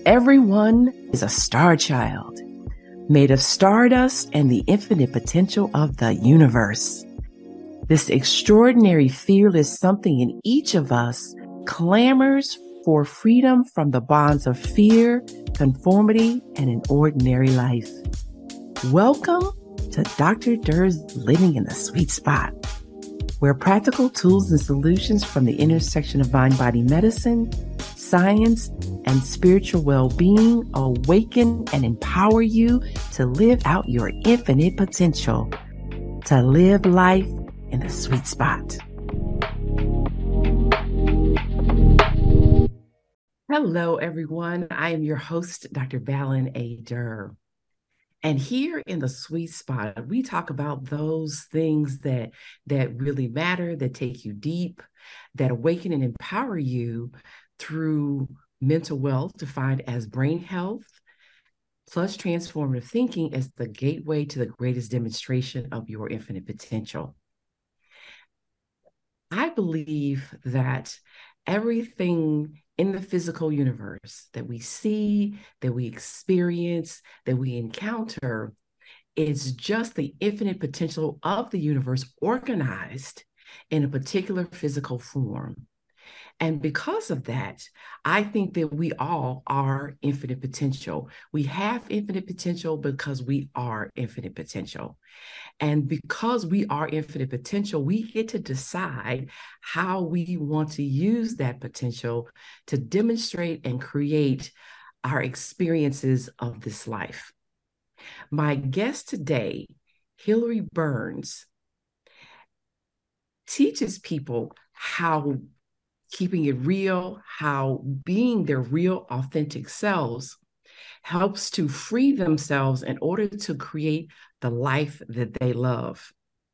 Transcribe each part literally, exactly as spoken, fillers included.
Everyone is a star child, made of stardust and the infinite potential of the universe. This extraordinary, fearless something in each of us clamors for freedom from the bonds of fear, conformity, and an ordinary life. Welcome to Doctor Durr's Living in the Sweet Spot, where practical tools and solutions from the intersection of mind-body medicine, science, and spiritual well-being awaken and empower you to live out your infinite potential, to live life in the sweet spot. Hello, everyone. I am your host, Doctor Valen A. Durr. And here in the sweet spot, we talk about those things that, that really matter, that take you deep, that awaken and empower you through mental wealth, defined as brain health, plus transformative thinking as the gateway to the greatest demonstration of your infinite potential. I believe that everything in the physical universe that we see, that we experience, that we encounter is just the infinite potential of the universe organized in a particular physical form. And because of that, I think that we all are infinite potential. We have infinite potential because we are infinite potential. And because we are infinite potential, we get to decide how we want to use that potential to demonstrate and create our experiences of this life. My guest today, Hillary Burns, teaches people how keeping it real, how being their real, authentic selves helps to free themselves in order to create the life that they love.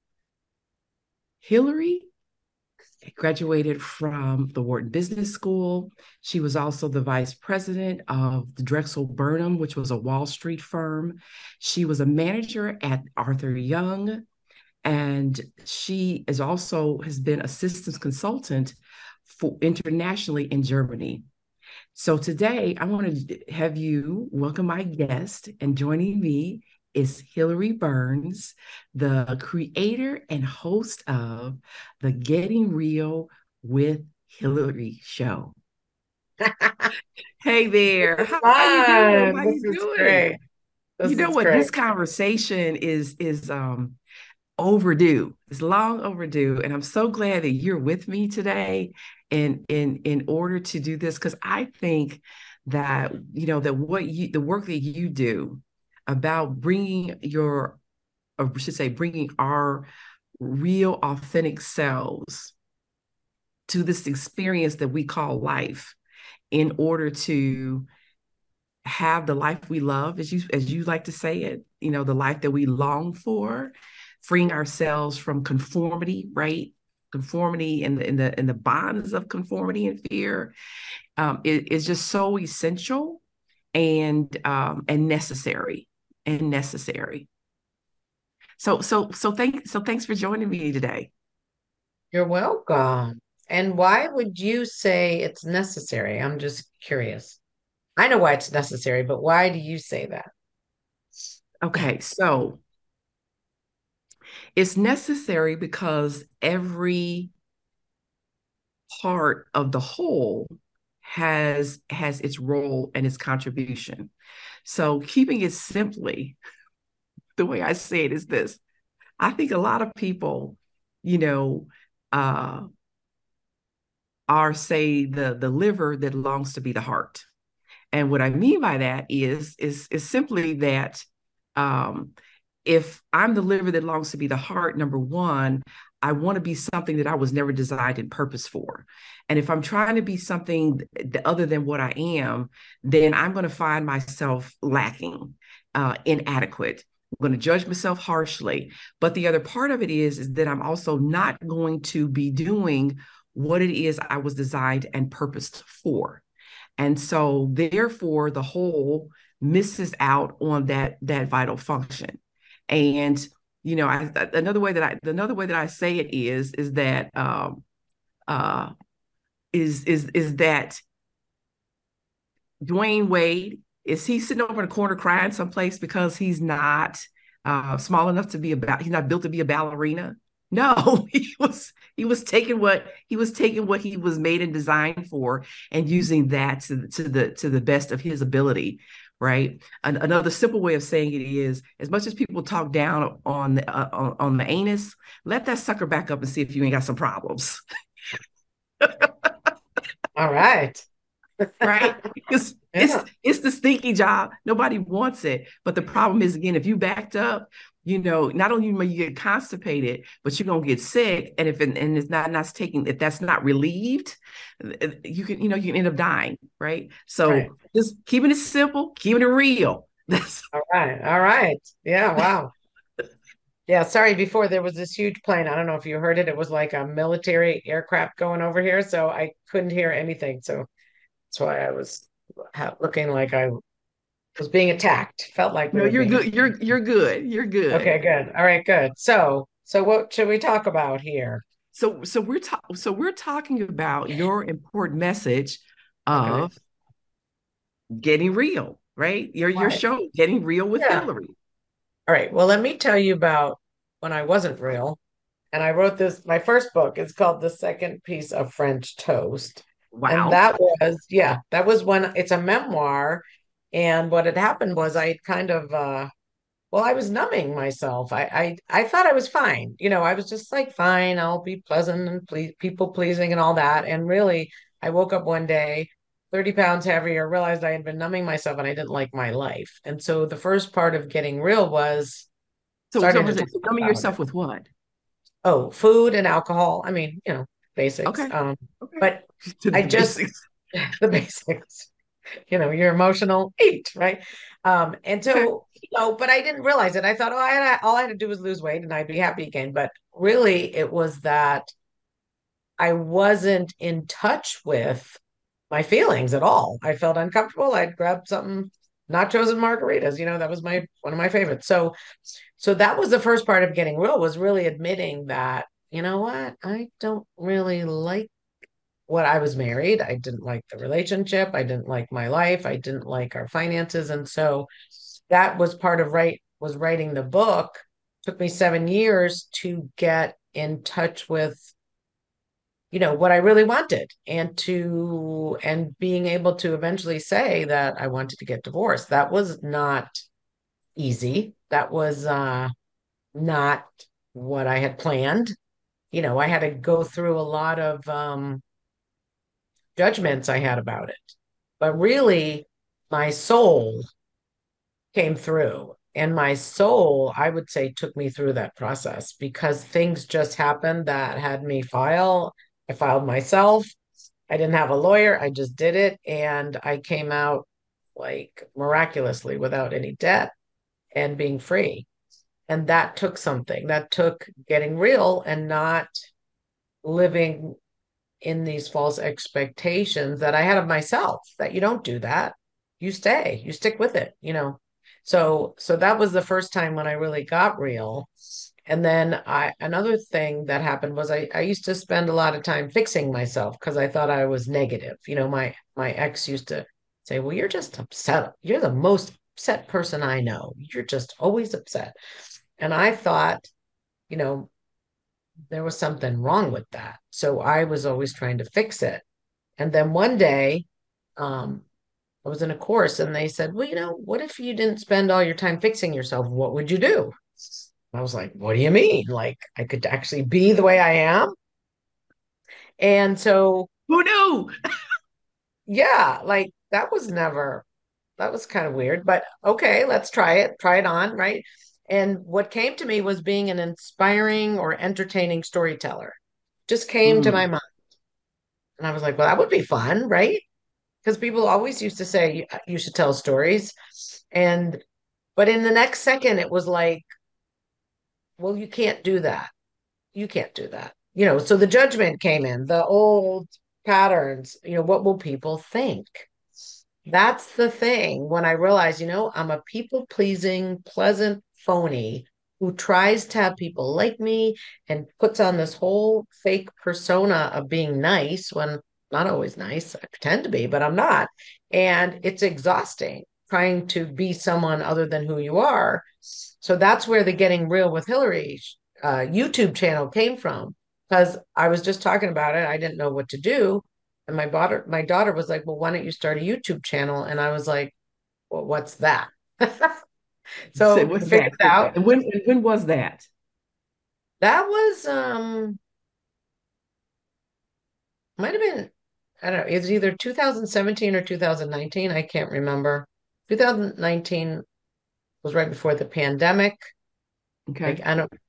Hillary graduated from the Wharton Business School. She was also the vice president of the Drexel Burnham, which was a Wall Street firm. She was a manager at Arthur Young, and she is also has been assistant consultant for internationally in Germany. So today I want to have you welcome my guest, and joining me is Hillary Burns, the creator and host of the Getting Real with Hillary show. Hey there. How, how you doing? How This you is doing? great. You This know is what? great. This conversation is is um overdue. It's long overdue. And I'm so glad that you're with me today in in in order to do this, because I think that, you know, that what you, the work that you do about bringing your, or I should say, bringing our real authentic selves to this experience that we call life in order to have the life we love, as you as you like to say it, you know, the life that we long for, freeing ourselves from conformity, right? Conformity and the in the in the bonds of conformity and fear um, is, is just so essential and um, and necessary and necessary. So so so thank so thanks for joining me today. You're welcome. And why would you say it's necessary? I'm just curious. I know why it's necessary, but why do you say that? Okay, so it's necessary because every part of the whole has has its role and its contribution. So keeping it simply, the way I say it is this. I think a lot of people, you know, uh, are say the the liver that longs to be the heart. And what I mean by that is is is simply that um, if I'm the liver that longs to be the heart, number one, I want to be something that I was never designed and purpose for. And if I'm trying to be something other than what I am, then I'm going to find myself lacking, uh, inadequate. I'm going to judge myself harshly. But the other part of it is, is that I'm also not going to be doing what it is I was designed and purposed for. And so therefore the whole misses out on that that vital function. And you know, I, another way that I another way that I say it is is that um uh is is is that Dwayne Wade, is he sitting over in a corner crying someplace because he's not uh, small enough to be about? He's not built to be a ballerina. No, he was he was taking what he was taking what he was made and designed for and using that to, to the to the best of his ability, right? An, another simple way of saying it is, as much as people talk down on the, uh, on, on the anus, let that sucker back up and see if you ain't got some problems. All right. Right? Because it's Yeah. it's the stinky job. Nobody wants it. But the problem is, again, if you backed up, you know, not only will you get constipated, but you're gonna get sick. And if and it's not not taking if that's not relieved, you can, you know, you can end up dying, right? Right. So just keeping it simple, keeping it real. That's All right. All right. Yeah. Wow. Yeah. Sorry. Before there was this huge plane. I don't know if you heard it. It was like a military aircraft going over here, so I couldn't hear anything. So that's why I was ha- looking like I was being attacked. Felt like we no, were you're being good. You're you're good. You're Okay, good. good. All right, good. So, so what should we talk about here? So so we're ta- so we're talking about your important message Okay. of getting real, right? Your All your right. show, Getting Real with Yeah. Hillary. All right. Well, let me tell you about when I wasn't real. And I wrote this, my first book is called The Second Piece of French Toast. And Wow. that was, yeah, that was when it's a memoir. And what had happened was I kind of uh well, I was numbing myself. I I I thought I was fine. You know, I was just like, fine, I'll be pleasant and please people pleasing and all that. And really, I woke up one day, thirty pounds heavier, realized I had been numbing myself and I didn't like my life. And so the first part of getting real was So so starting to was talk it numbing about it. yourself with what? Oh, food and alcohol. I mean, you know, basics. Okay. Um, Okay. but To I the just basics. the basics. You know, you're emotional, eat, right? Um, and Okay. so, you know, but I didn't realize it. I thought, oh, I had, all I had to do was lose weight and I'd be happy again. But really, it was that I wasn't in touch with my feelings at all. I felt uncomfortable. I'd grab something, nachos and margaritas. You know, that was my one of my favorites. So, so that was the first part of getting real, was really admitting that, you know what, I don't really like what I was married. I didn't like the relationship. I didn't like my life. I didn't like our finances. And so that was part of right was writing the book. Took me seven years to get in touch with, you know, what I really wanted and to and being able to eventually say that I wanted to get divorced. That was not easy. That was uh not what I had planned. You know, I had to go through a lot of um judgments I had about it. But really, my soul came through. And my soul, I would say, took me through that process because things just happened that had me file. I filed myself. I didn't have a lawyer. I just did it. And I came out like miraculously without any debt and being free. And that took something. That took getting real and not living in these false expectations that I had of myself, that you don't do that. You stay, you stick with it, you know. So so that was the first time when I really got real. And then I another thing that happened was I, I used to spend a lot of time fixing myself because I thought I was negative. You know, my my ex used to say, well, you're just upset. You're the most upset person I know. You're just always upset. And I thought, you know, there was something wrong with that. So I was always trying to fix it. And then one day, um, I was in a course and they said, well, you know, what if you didn't spend all your time fixing yourself? What would you do? I was like, what do you mean? Like, I could actually be the way I am. And so, Who knew? yeah, like that was never, that was kind of weird, but okay, let's try it, try it on, right? And what came to me was being an inspiring or entertaining storyteller. Just came to my Mm. mind. And I was like, well, that would be fun, right? Because people always used to say you, you should tell stories. And, but in the next second, it was like, well, you can't do that. You can't do that. You know, so the judgment came in, the old patterns, you know, what will people think? That's the thing when I realized, you know, I'm a people pleasing, pleasant phony who tries to have people like me and puts on this whole fake persona of being nice when not always nice. I pretend to be, but I'm not. And it's exhausting trying to be someone other than who you are. So that's where the Getting Real with Hillary uh, YouTube channel came from. Because I was just talking about it. I didn't know what to do. And my daughter, my daughter was like, well, why don't you start a YouTube channel? And I was like, well, what's that? Say, So I what's figured that? it out. And when and when was that? That was um might have been, I don't know, it was either two thousand seventeen or two thousand nineteen. I can't remember. two thousand nineteen was right before the pandemic. Like, Okay. I don't,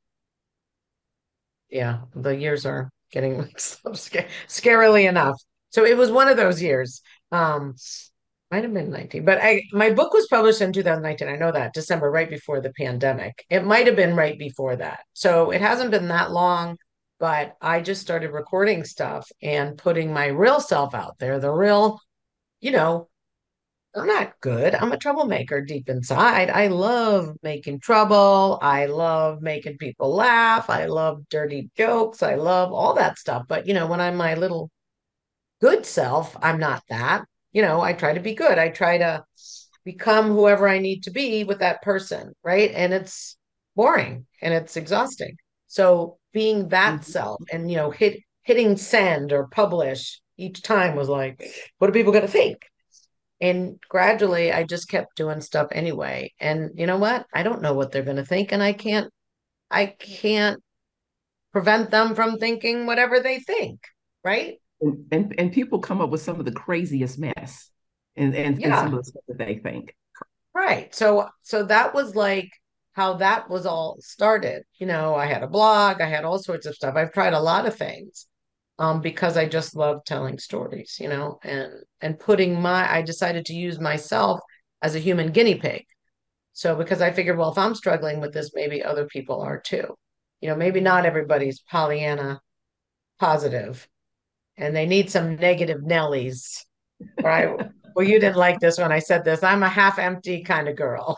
yeah, the years are getting mixed up sca- scarily enough. So it was one of those years. Um, might have been nineteen, but I my book was published in two thousand nineteen. I know that, December, right before the pandemic. It might have been right before that. So it hasn't been that long, but I just started recording stuff and putting my real self out there, the real, you know, I'm not good. I'm a troublemaker deep inside. I love making trouble. I love making people laugh. I love dirty jokes. I love all that stuff. But, you know, when I'm my little good self, I'm not that. You know, I try to be good. I try to become whoever I need to be with that person, right? And it's boring and it's exhausting. So being that Mhm. self and, you know, hit hitting send or publish each time was like, what are people going to think? And gradually, I just kept doing stuff anyway. And you know what? I don't know what they're going to think, and I can't, I can't prevent them from thinking whatever they think, right? And, and and people come up with some of the craziest mess and, and, and some Yeah, of the stuff that they think. right. So, so that was like how that was all started. You know, I had a blog, I had all sorts of stuff. I've tried a lot of things, um, because I just love telling stories, you know, and and putting my, I decided to use myself as a human guinea pig. So because I figured, well, if I'm struggling with this, maybe other people are too. You know, maybe not everybody's Pollyanna positive and they need some negative Nellies. Right. Well, you didn't like this when I said this. I'm a half empty kind of girl.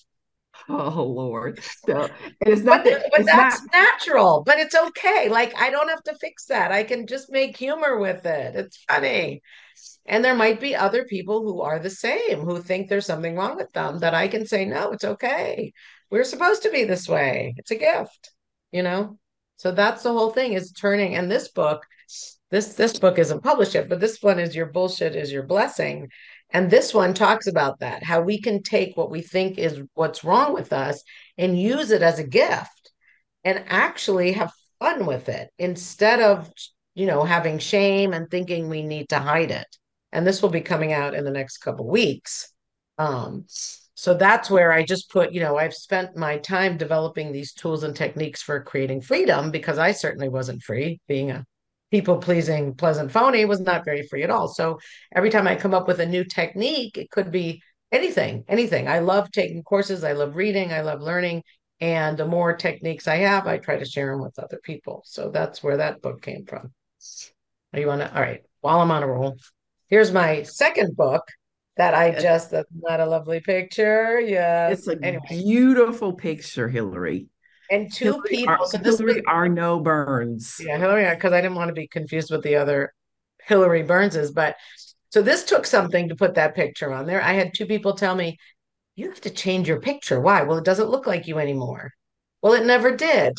Oh Lord. So and it's not But that but it's not that's natural, but it's okay. Like I don't have to fix that. I can just make humor with it. It's funny. And there might be other people who are the same, who think there's something wrong with them that I can say, no, it's okay. We're supposed to be this way. It's a gift, you know? So that's the whole thing is turning. And this book, this this book isn't published yet, but this one is Your Bullshit is Your Blessing. And this one talks about that, how we can take what we think is what's wrong with us and use it as a gift and actually have fun with it instead of, you know, having shame and thinking we need to hide it. And this will be coming out in the next couple weeks. Um, so that's where I just put, you know, I've spent my time developing these tools and techniques for creating freedom because I certainly wasn't free. Being a people pleasing, pleasant phony was not very free at all. So every time I come up with a new technique, it could be anything, anything. I love taking courses, I love reading, I love learning. And the more techniques I have, I try to share them with other people. So that's where that book came from. You want to, all right, while I'm on a roll, here's my second book that I just, that's not a lovely picture. Yes. it's a Anyway, beautiful picture, Hillary. and two Hillary people. Ar- So this was, Hillary Arno Burns. yeah, Hillary, because I didn't want to be confused with the other Hillary Burnses. But so this took something to put that picture on there. I had two people tell me, you have to change your picture. Why? Well, it doesn't look like you anymore. Well, it never did.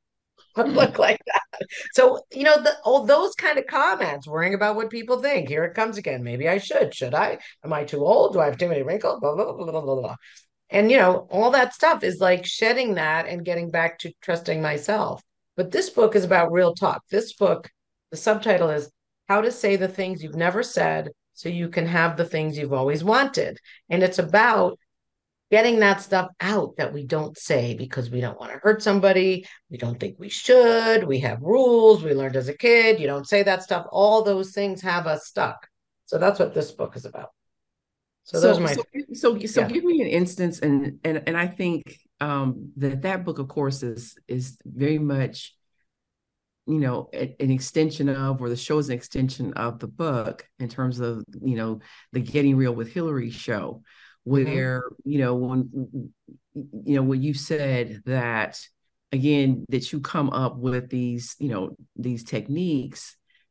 Look like that. So, you know, the, all those kind of comments, worrying about what people think. Here it comes again. Maybe I should. Should I? Am I too old? Do I have too many wrinkles? Blah, blah, blah, blah, blah, blah. And, you know, all that stuff is like shedding that and getting back to trusting myself. But this book is about real talk. This book, the subtitle is How to Say the Things You've Never Said So You Can Have the Things You've Always Wanted. And it's about getting that stuff out that we don't say because we don't want to hurt somebody. We don't think we should. We have rules we learned as a kid. You don't say that stuff. All those things have us stuck. So that's what this book is about. So those are So my, so so so yeah. give me an instance, and and and I think um, that that book, of course, is is very much, you know, a- an extension of, or the show is an extension of the book in terms of, you know, the Getting Real with Hillary show, Hmm. where, you know, when, you know, when you said that, again, that you come up with these, you know, these techniques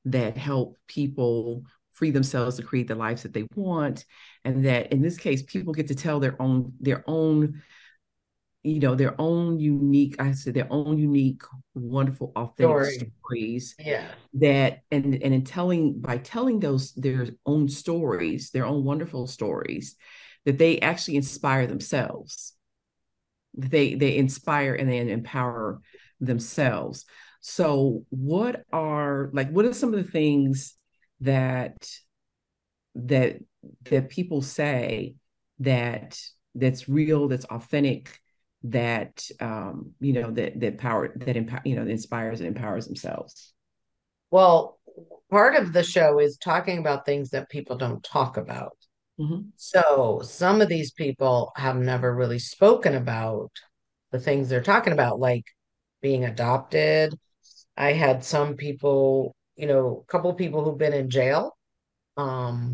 that help people free themselves to create the lives that they want. And that in this case, people get to tell their own, their own, you know, their own unique, I said their own unique, wonderful, authentic Story. stories Yeah. that, and and in telling, by telling those their own stories, their own wonderful stories, that they actually inspire themselves. They they inspire and they empower themselves. So what are, like, what are some of the things that that that people say that that's real, that's authentic, that um, you know, that that power, that empower, you know, that inspires and empowers themselves. Well, part of the show is talking about things that people don't talk about. Mm-hmm. So some of these people have never really spoken about the things they're talking about, like being adopted. I had some people, you know, a couple people who've been in jail, um,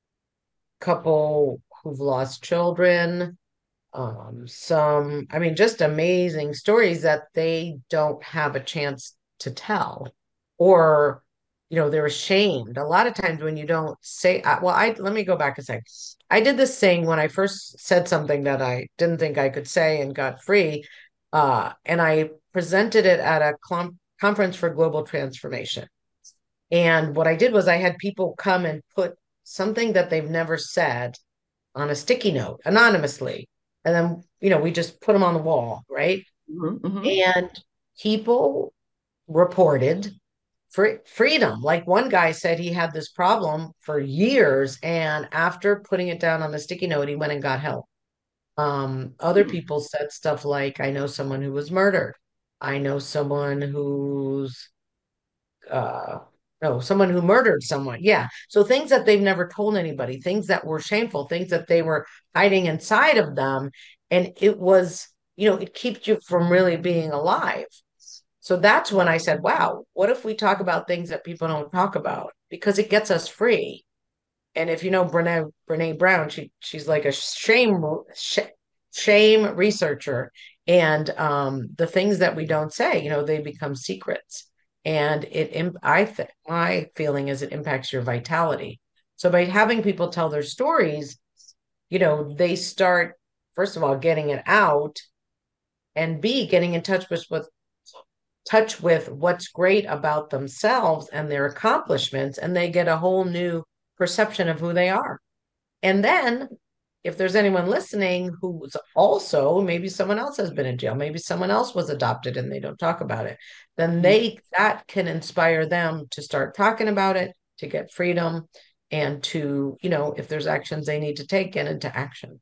couple who've lost children, um, some, I mean, just amazing stories that they don't have a chance to tell, or, you know, they're ashamed. A lot of times when you don't say, uh, well, I let me go back a sec. I did this thing when I first said something that I didn't think I could say and got free, uh, and I presented it at a clump conference for global transformation. And what I did was I had people come and put something that they've never said on a sticky note anonymously. And then, you know, we just put them on the wall, right? Mm-hmm. And people reported free freedom. Like one guy said he had this problem for years. And after putting it down on the sticky note, he went and got help. Um, other Mm-hmm. people said stuff like, I know someone who was murdered. I know someone who's uh no, someone who murdered someone. Yeah. So things that they've never told anybody, things that were shameful, things that they were hiding inside of them. And it was, you know, it keeps you from really being alive. So that's when I said, wow, what if we talk about things that people don't talk about? Because it gets us free. And if you know Brene, Brene Brown, she she's like a shame sh shame researcher. And um, the things that we don't say, you know, they become secrets. And it, im- I think my feeling is it impacts your vitality. So by having people tell their stories, you know, they start, first of all, getting it out, and B, getting in touch with, with touch with what's great about themselves and their accomplishments, and they get a whole new perception of who they are. And then if there's anyone listening who's also, maybe someone else has been in jail, maybe someone else was adopted and they don't talk about it, then they that can inspire them to start talking about it, to get freedom, and to, you know, if there's actions they need to take, get into action.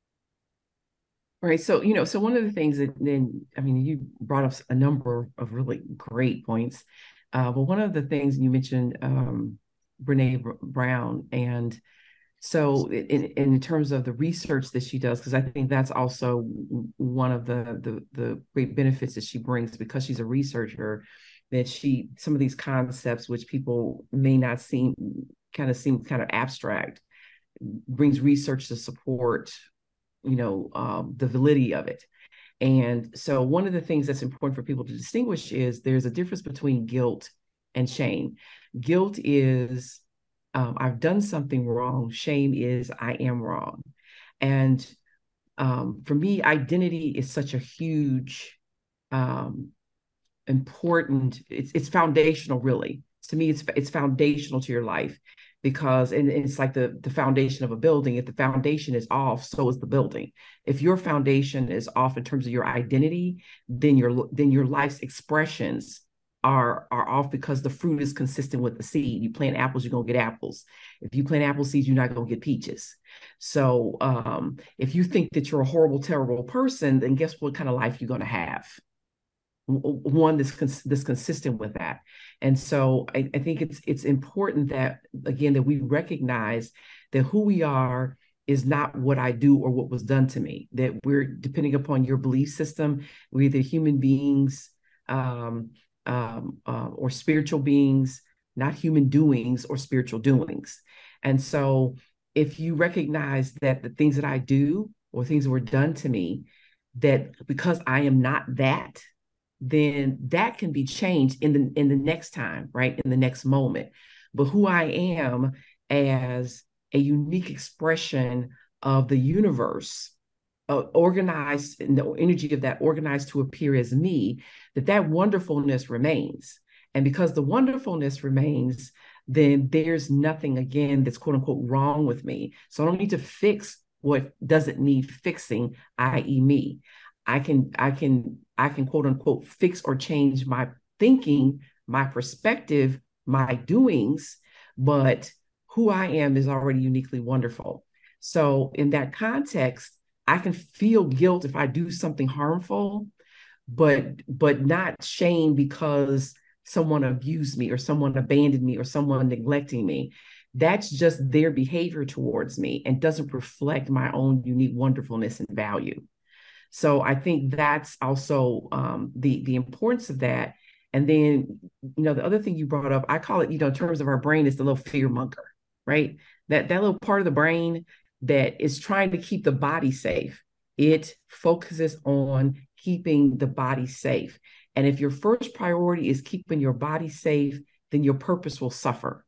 Right. So, you know, so one of the things that then, I mean, you brought up a number of really great points. Uh, but one of the things you mentioned, um, Brene Brown. And so in, in terms of the research that she does, because I think that's also one of the, the, the great benefits that she brings, because she's a researcher, that she, some of these concepts, which people may not seem, kind of seem kind of abstract, brings research to support, you know, um, the validity of it. And so one of the things that's important for people to distinguish is there's a difference between guilt and shame. Guilt is, um, I've done something wrong. Shame is, I am wrong. And um, for me, identity is such a huge, um, important, it's, it's foundational, really. To me, it's, it's foundational to your life, because and it's like the the foundation of a building. If the foundation is off, so is the building. If your foundation is off in terms of your identity, then your then your life's expressions are are off, because the fruit is consistent with the seed. You plant apples, you're gonna get apples. If you plant apple seeds, you're not gonna get peaches. So um, if you think that you're a horrible, terrible person, then guess what kind of life you're gonna have? One that's cons- that's consistent with that. And so I, I think it's it's important that, again, that we recognize that who we are is not what I do or what was done to me. That we're, depending upon your belief system, we're either human beings, um, um, uh, or spiritual beings, not human doings or spiritual doings. And so if you recognize that the things that I do or things that were done to me, that because I am not that, then that can be changed in the in the next time, right? In the next moment. But who I am as a unique expression of the universe, uh, organized in the energy of that organized to appear as me, that that wonderfulness remains. And because the wonderfulness remains, then there's nothing again that's quote unquote wrong with me. So I don't need to fix what doesn't need fixing, i e me. I can I can I can quote unquote fix or change my thinking, my perspective, my doings, but who I am is already uniquely wonderful. So in that context, I can feel guilt if I do something harmful, but but not shame because someone abused me or someone abandoned me or someone neglecting me. That's just their behavior towards me and doesn't reflect my own unique wonderfulness and value. So I think that's also um, the the importance of that. And then, you know, the other thing you brought up, I call it, you know, in terms of our brain, is the little fear monger, right? That that little part of the brain that is trying to keep the body safe. It focuses on keeping the body safe. And if your first priority is keeping your body safe, then your purpose will suffer.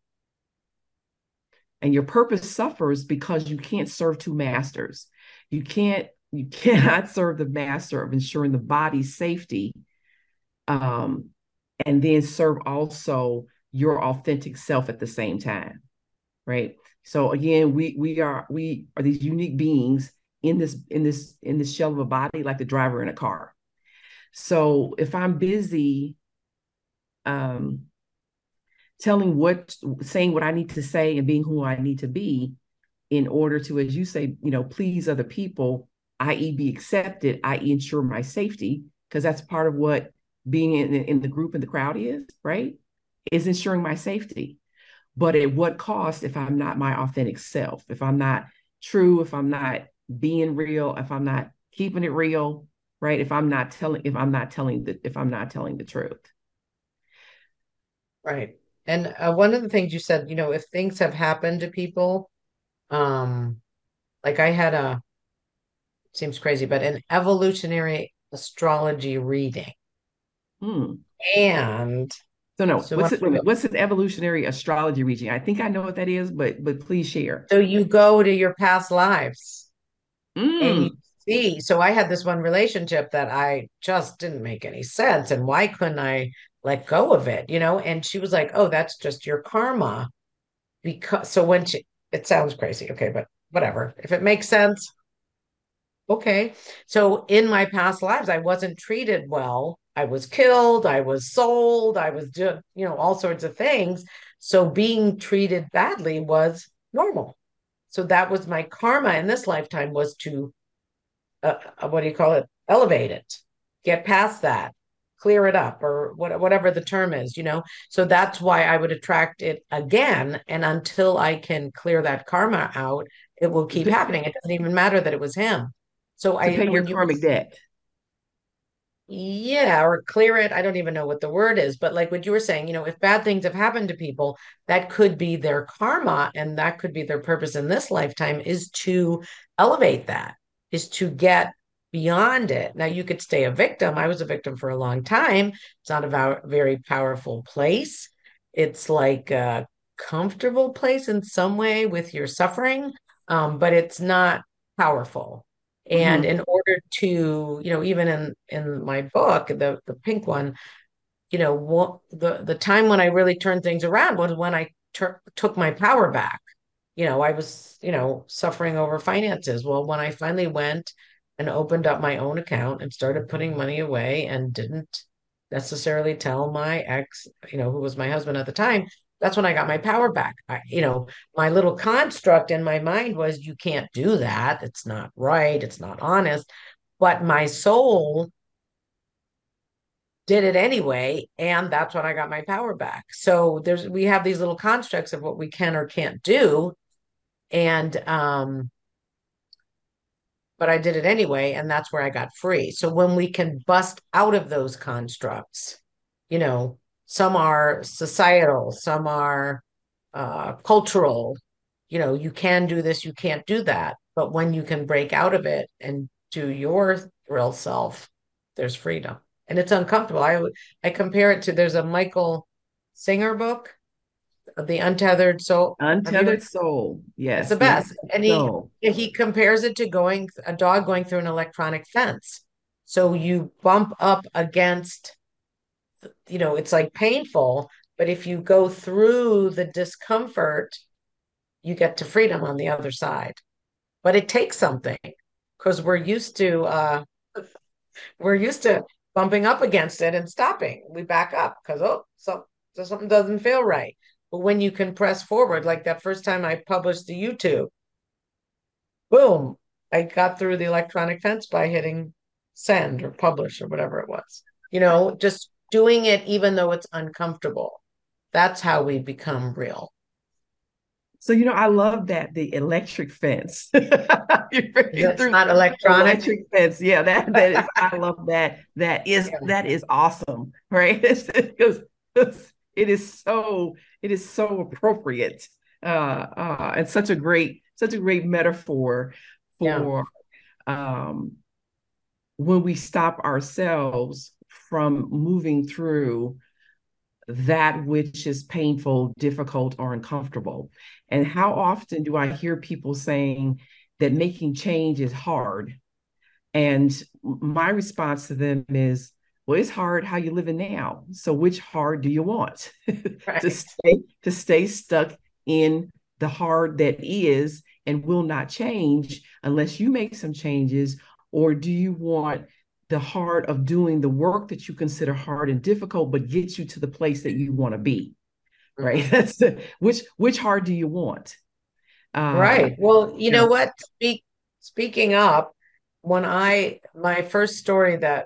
And your purpose suffers because you can't serve two masters. You can't you cannot serve the master of ensuring the body's safety, um, and then serve also your authentic self at the same time, right? So again, we we are we are these unique beings in this in this in this shell of a body, like the driver in a car. So if I'm busy um, telling what, saying what I need to say and being who I need to be in order to, as you say, you know, please other people, i e be accepted, i e ensure my safety, because that's part of what being in, in the group and the crowd is, right? Is ensuring my safety. But at what cost if I'm not my authentic self, if I'm not true, if I'm not being real, if I'm not keeping it real, right? If I'm not telling, if I'm not telling the, if I'm not telling the truth. Right. And uh, one of the things you said, you know, if things have happened to people, um, like I had a, seems crazy, but an evolutionary astrology reading. Hmm. And So no, so when what's it? Wait a minute, what's an evolutionary astrology reading? I think I know what that is, but but please share. so you go to your past lives and you Mm. see. So I had this one relationship that I just didn't make any sense. And why couldn't I let go of it? You know, and she was like, oh, that's just your karma. Because so when she, it sounds crazy, okay, but whatever. If it makes sense, okay. So in my past lives, I wasn't treated well. I was killed, I was sold, I was doing, you know, all sorts of things. So being treated badly was normal. So that was my karma in this lifetime, was to uh, uh, what do you call it? Elevate it, get past that, clear it up, or what, whatever the term is, you know? So that's why I would attract it again. And until I can clear that karma out, it will keep happening. It doesn't even matter that it was him. So To I, pay your when you were, karmic debt. yeah, or clear it, I don't even know what the word is, but like what you were saying, you know, if bad things have happened to people, that could be their karma and that could be their purpose in this lifetime, is to elevate that, is to get beyond it. Now, you could stay a victim. I was a victim for a long time. It's not a very powerful place. It's like a comfortable place in some way with your suffering, um, but it's not powerful. And Mm-hmm. in order to, you know, even in in my book, the the pink one, you know, what the the time when I really turned things around was when I tur took my power back. You know, I was, you know, suffering over finances. Well, when I finally went and opened up my own account and started putting money away and didn't necessarily tell my ex, you know, who was my husband at the time, that's when I got my power back. I, you know, my little construct in my mind was, you can't do that. It's not right. It's not honest. But my soul did it anyway, and that's when I got my power back. So there's we have these little constructs of what we can or can't do, and um but I did it anyway, and that's where I got free. So when we can bust out of those constructs, you know, some are societal, some are uh, cultural, you know, you can do this, you can't do that. But when you can break out of it and do your real self, there's freedom. and it's uncomfortable. I I compare it to, there's a Michael Singer book, The Untethered Soul. Have you Untethered read? soul. It's the Yes, the best. untethered And he soul. he compares it to going a dog going through an electronic fence. So you bump up against, you know, it's like painful, but if you go through the discomfort, you get to freedom on the other side. But it takes something because we're used to uh we're used to bumping up against it and stopping. We back up because, oh, so, so something doesn't feel right. But when you can press forward, like that first time I published the YouTube, boom, I got through the electronic fence by hitting send or publish or whatever it was. You know, just doing it even though it's uncomfortable. That's how we become real. So, you know, I love that the electric fence. You're breaking That's through not the electronic. electric fence. Yeah, that that is, I love that. That is Yeah. that is awesome, right? Because it is so it is so appropriate. Uh, uh, and such a great, such a great metaphor Yeah. for um when we stop ourselves from moving through that which is painful, difficult, or uncomfortable. And how often do I hear people saying that making change is hard? And my response to them is, well, it's hard how you living now. So which hard do you want? to Right. stay to stay stuck in the hard that is and will not change unless you make some changes? Or do you want the hard of doing the work that you consider hard and difficult, but gets you to the place that you want to be? Right. Mhm. That's the, which which hard do you want? Uh, Right. Well, you you know know, what? Speak, speaking up, when I, my first story that,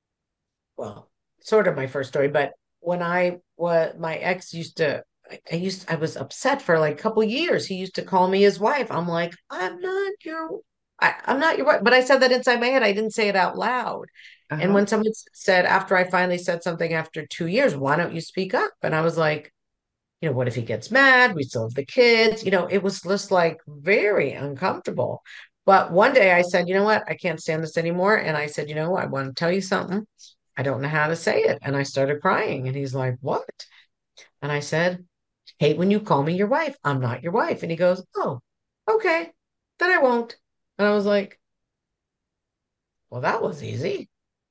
well, sort of my first story, but when I was, my ex used to, I, I used, I was upset for like a couple years. He used to call me his wife. I'm like, I'm not your, I, I'm not your wife. But I said that inside my head. I didn't say it out loud. And uh-huh. when someone said, after I finally said something after two years, why don't you speak up? And I was like, you know, what if he gets mad? We still have the kids. You know, it was just like very uncomfortable. But one day I said, you know what? I can't stand this anymore. And I said, you know, I want to tell you something. I don't know how to say it. And I started crying. And he's like, what? And I said, hate when you call me your wife. I'm not your wife. And he goes, oh, okay, then I won't. And I was like, well, that was easy.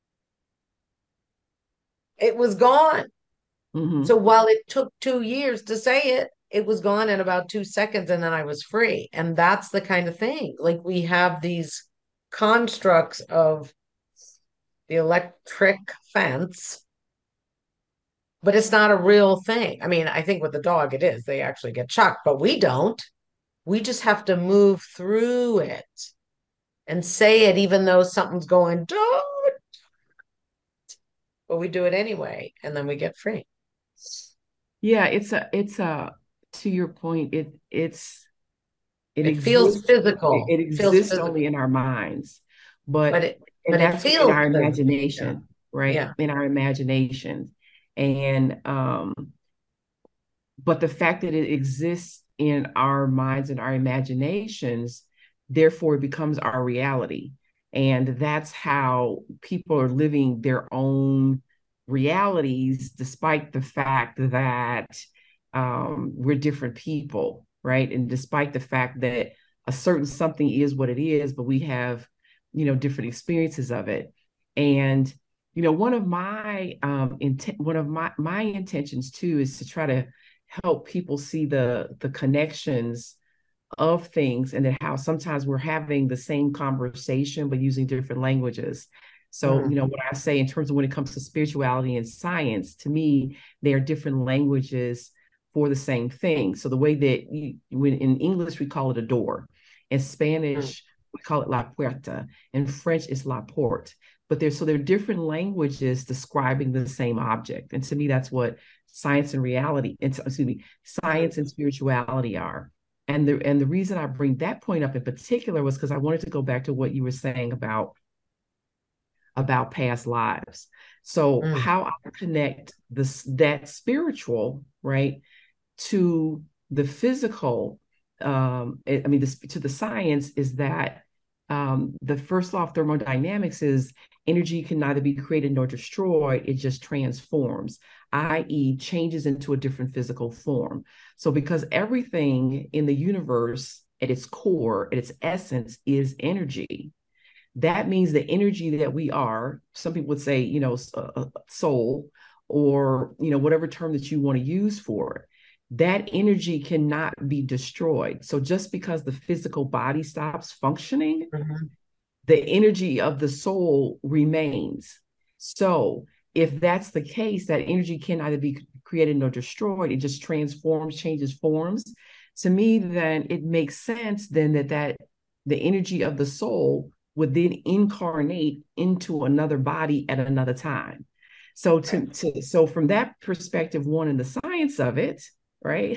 It was gone. So Mm-hmm. while it took two years to say it, it was gone in about two seconds and then I was free. And that's the kind of thing. Like we have these constructs of the electric fence, but it's not a real thing. I mean, I think with the dog it is. They actually get shocked, but we don't. We just have to move through it and say it even though something's going, don't, but we do it anyway, and then we get free. Yeah, it's a it's a to your point, it it's it It feels exists it, physical. it It feels exists only physical, in our minds, but but it and but it that's in feels our physical. Yeah. imagination, right? Yeah. In our imagination. And um but the fact that it exists in our minds and our imaginations, therefore it becomes our reality. And that's how people are living their own realities, despite the fact that um, we're different people, right? And despite the fact that a certain something is what it is, but we have, you know, different experiences of it. And you know, one of my um, intent, one of my my intentions too is to try to help people see the the connections of things and that how sometimes we're having the same conversation but using different languages. So, you Mm. know, what I say in terms of when it comes to spirituality and science, to me, they are different languages for the same thing. So the way that you, when in English we call it a door, in Mm. Spanish we call it la puerta, in French it's la porte. But there's so there are different languages describing the same object. And to me, that's what science and reality, and excuse me, science and spirituality are. And the and the reason I bring that point up in particular was because I wanted to go back to what you were saying about about past lives. So Mm. how I connect this that spiritual, right, to the physical, um, I mean, this to the science is that um, the first law of thermodynamics is energy can neither be created nor destroyed, it just transforms, that is, changes into a different physical form. So, because everything in the universe at its core, at its essence, is energy, that means the energy that we are, some people would say, you know, a soul, or, you know, whatever term that you want to use for it, that energy cannot be destroyed. So just because the physical body stops functioning, mm-hmm. the energy of the soul remains. So if that's the case, that energy can either be created nor destroyed, it just transforms, changes forms. To me, then it makes sense then that that the energy of the soul would then incarnate into another body at another time. So to, to so from that perspective, one, in the science of it, right?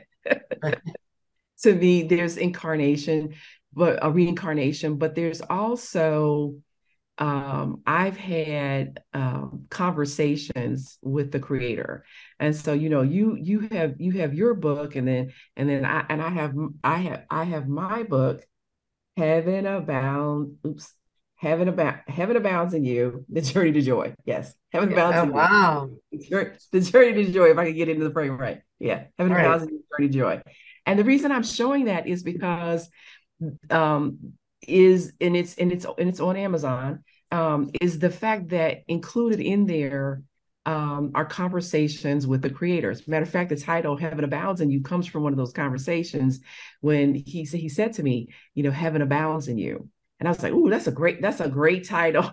To me, there's incarnation, but a reincarnation, but there's also um, I've had um, conversations with the creator. And so, you know, you you have you have your book, and then and then I and I have I have I have my book, Heaven Abound. Oops. Heaven about Heaven Abounds in You, The Journey to Joy. Yes. Heaven Abounds oh, in wow. You. The Journey to Joy, if I could get into the frame right. Yeah. Heaven All Abounds right. in You, Journey to Joy. And the reason I'm showing that is because um is and it's and it's and it's on Amazon, um, is the fact that included in there um are conversations with the creators. Matter of fact, the title Heaven Abounds in You comes from one of those conversations when he said he said to me, you know, heaven abounds in you. And I was like, "Ooh, that's a great, that's a great title."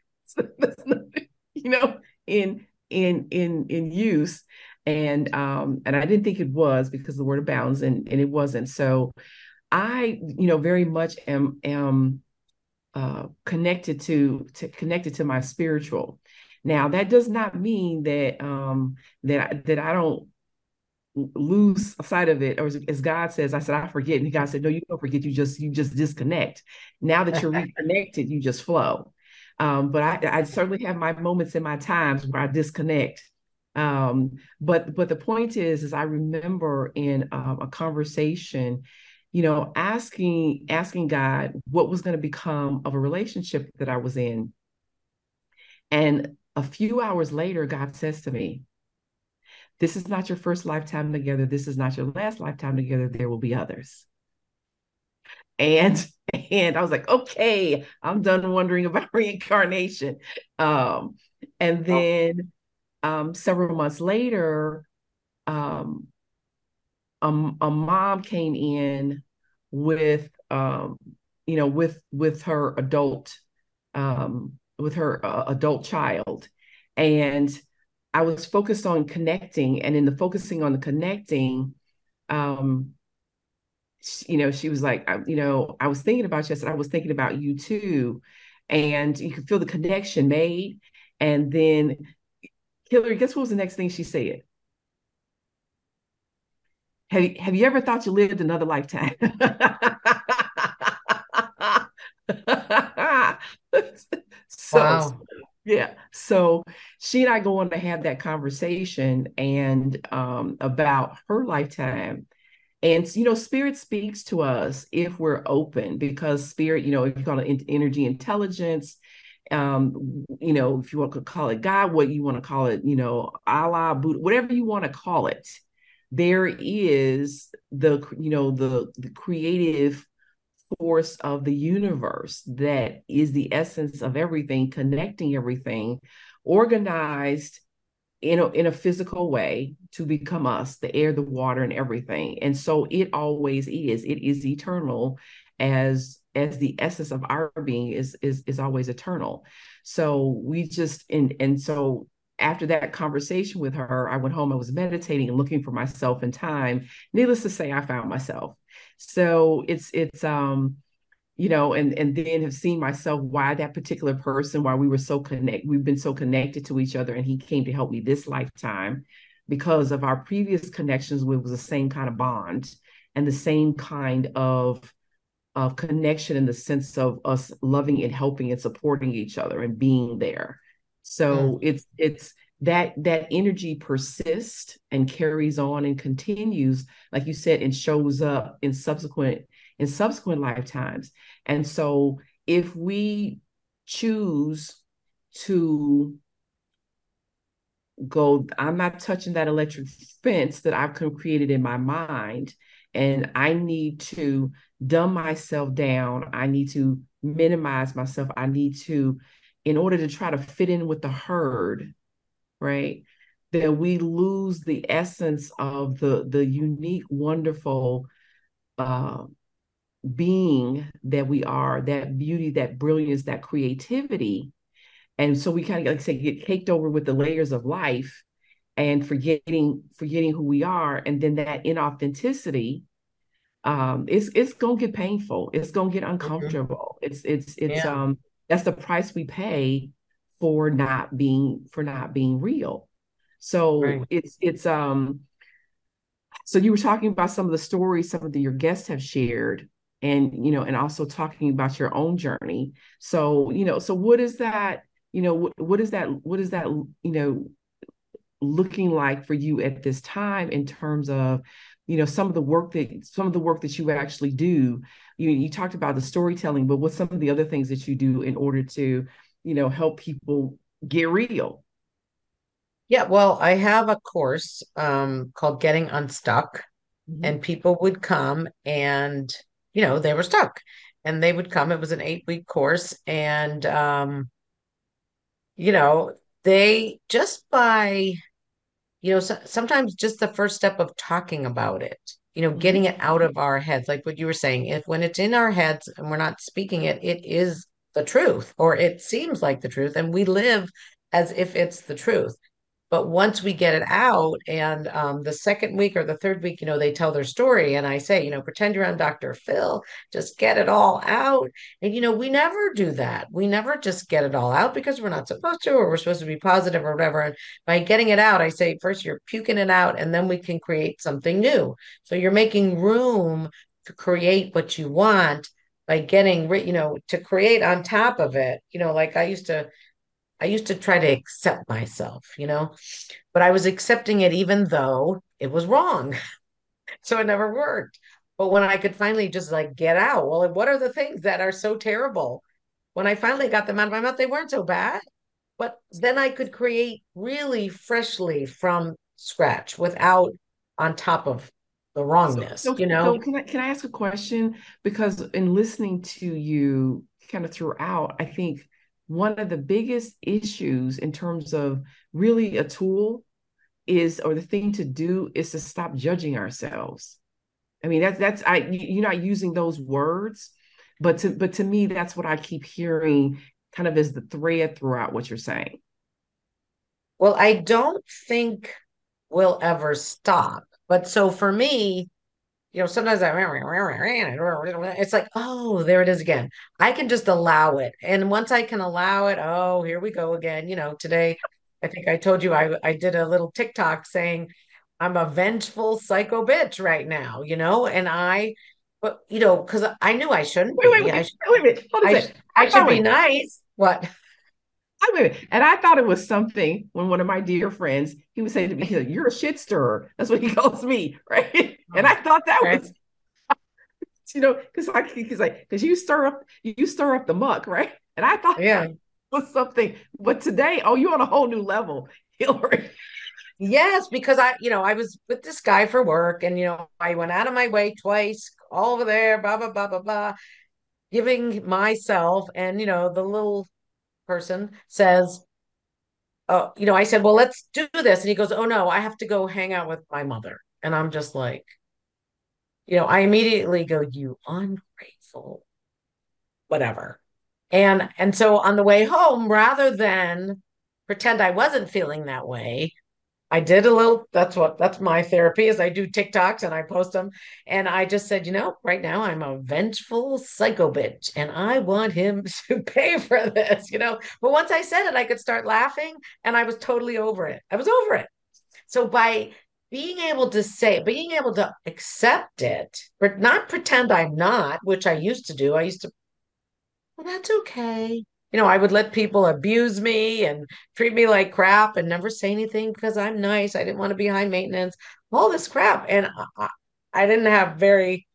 You know, in in in in use. And um, and I didn't think it was, because the word abounds, and, and it wasn't. So I, you know, very much am am uh, connected to, to connected to my spiritual. Now, that does not mean that um, that I, that I don't lose sight of it, or as God says, I said, I forget, and God said, no, you don't forget, you just you just disconnect. Now that you're reconnected, you just flow. Um, but I, I certainly have my moments in my times where I disconnect. Um, but but the point is, is I remember in um, a conversation, you know, asking asking God what was going to become of a relationship that I was in. And a few hours later, God says to me, this is not your first lifetime together. This is not your last lifetime together. There will be others. And and I was like, okay, I'm done wondering about reincarnation. Um, and then um, several months later, um, um, a mom came in with, um, you know, with with her adult, um, with her uh, adult child, and I was focused on connecting, and in the focusing on the connecting, um, you know, she was like, I, you know, I was thinking about you. I said, I was thinking about you too. And you could feel the connection made. And then, Hillary, guess what was the next thing she said? Have, have you ever thought you lived another lifetime? So, wow. yeah. So she and I go on to have that conversation, and um, about her lifetime. And, you know, spirit speaks to us if we're open, because spirit, you know, if you call it energy intelligence, um, you know, if you want to call it God, what you want to call it, you know, Allah, Buddha, whatever you want to call it, there is the, you know, the, the creative force of the universe that is the essence of everything, connecting everything, organized in a, in a physical way to become us, the air, the water, and everything. And so it always is. It is eternal, as as the essence of our being is is is always eternal. So we just and and so after that conversation with her, I went home, I was meditating and looking for myself in time. Needless to say, I found myself. So it's it's um you know, and and then have seen myself, why that particular person, why we were so connect, we've been so connected to each other, and he came to help me this lifetime because of our previous connections. It was the same kind of bond and the same kind of of connection, in the sense of us loving and helping and supporting each other and being there. So mm. it's it's that that energy persists and carries on and continues, like you said, and shows up in subsequent in subsequent lifetimes. And so if we choose to go, I'm not touching that electric fence that I've created in my mind. And I need to dumb myself down. I need to minimize myself. I need to, in order to try to fit in with the herd, right? That we lose the essence of the the unique, wonderful uh, being that we are, that beauty, that brilliance, that creativity. And so we kind of, like I say, get caked over with the layers of life and forgetting forgetting who we are, and then that inauthenticity, um, it's it's gonna get painful. It's gonna get Mhm. uncomfortable. It's it's it's Yeah, um that's the price we pay for not being for not being real. So right. it's it's um so you were talking about some of the stories some of the, your guests have shared, and you know, and also talking about your own journey. So you know, so what is that? You know, what, what is that? What is that? You know, looking like for you at this time in terms of, you know, some of the work that some of the work that you actually do. You you talked about the storytelling, but what's some of the other things that you do in order to, you know, help people get real? Yeah, well, I have a course um, called Getting Unstuck, Mhm. and people would come and, you know, they were stuck. And they would come. It was an eight week course. And, um, you know, they just by, you know, so, sometimes just the first step of talking about it, you know, Mhm. getting it out of our heads, like what you were saying, if when it's in our heads and we're not speaking it, it is the truth, or it seems like the truth, and we live as if it's the truth. But once we get it out, and um, the second week or the third week, you know, they tell their story, and I say, you know, pretend you're on doctor Phil, just get it all out. And, you know, we never do that. We never just get it all out because we're not supposed to, or we're supposed to be positive or whatever. And by getting it out, I say, first you're puking it out, and then we can create something new. So you're making room to create what you want by getting, you know, to create on top of it. You know, like I used to I used to try to accept myself, you know, but I was accepting it even though it was wrong. So it never worked. But when I could finally just like get out, well, what are the things that are so terrible? When I finally got them out of my mouth, they weren't so bad. But then I could create really freshly from scratch without on top of the So, wrongness, so, you know? so can I can I ask a question? Because in listening to you kind of throughout, I think one of the biggest issues in terms of really a tool is, or the thing to do is to stop judging ourselves. I mean, that's that's I you're not using those words, but to but to me, that's what I keep hearing kind of as the thread throughout what you're saying. Well, I don't think we'll ever stop. But so for me, you know, sometimes I, it's like, oh, there it is again. I can just allow it. And once I can allow it, oh, here we go again. You know, today, I think I told you I, I did a little TikTok saying I'm a vengeful psycho bitch right now, you know, and I, but, you know, because I knew I shouldn't Wait, wait, be. I, wait, sh- wait a minute. Hold on a I, sh- second. I I should thought be wait, nice. What? I wait, wait. And I thought it was something when one of my dear friends, he would say to me, he said, "You're a shit stirrer." That's what he calls me, right? And Oh, I thought that okay. was, you know, because I because like because you stir up you stir up the muck, right? And I thought that Yeah. was something, but today, oh, you're on a whole new level, Hillary. Yes, because I, you know, I was with this guy for work, and you know, I went out of my way twice, all over there, blah blah blah blah blah, giving myself, and you know, the little person says, "Oh, you know," I said, "Well, let's do this," and he goes, "Oh no, I have to go hang out with my mother," and I'm just like, you know, I immediately go, "You ungrateful, whatever," and and so on the way home, rather than pretend I wasn't feeling that way, I did a little, that's what, that's my therapy is I do TikToks and I post them. And I just said, you know, right now I'm a vengeful psycho bitch and I want him to pay for this, you know. But once I said it, I could start laughing and I was totally over it. I was over it. So by being able to say, being able to accept it, but not pretend I'm not, which I used to do. I used to, well, that's okay. You know, I would let people abuse me and treat me like crap and never say anything because I'm nice. I didn't want to be high maintenance, all this crap. And I, I didn't have very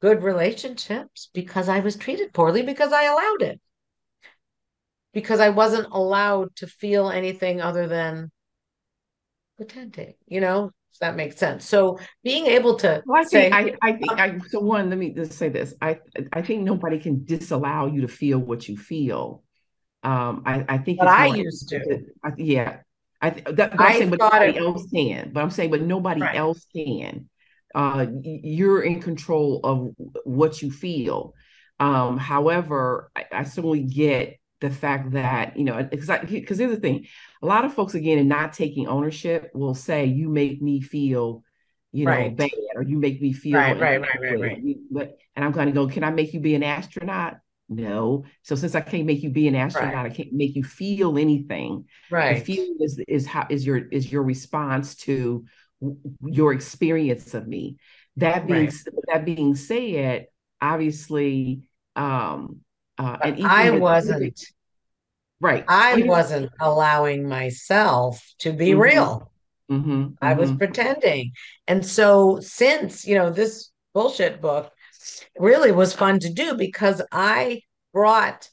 good relationships because I was treated poorly because I allowed it, because I wasn't allowed to feel anything other than pretending, you know, if that makes sense. So being able to Well, I think say, I I think um, I so one, let me just say this. I I think nobody can disallow you to feel what you feel. Um, I, I think but it's I more, used to. I, yeah. I that, but I'm I saying, but thought it nobody else can. But I'm saying, but nobody right, else can. Uh, you're in control of what you feel. Um, however, I, I certainly get the fact that, you know, because because here's the thing, a lot of folks again, and not taking ownership, will say, "You make me feel, you know, right, bad, or you make me feel right, right, right, right, inadequate." right, But and I'm going to go, "Can I make you be an astronaut?" No. So since I can't make you be an right, astronaut, I can't make you feel anything. The right, feeling is is how is your is your response to your experience of me. That being right. that being said, obviously, um, uh, But and even I with wasn't, right. I Oh, you, wasn't allowing myself to be mm-hmm, real. mm-hmm, I was mm-hmm. pretending. And so since, you know, this bullshit book really was fun to do because I brought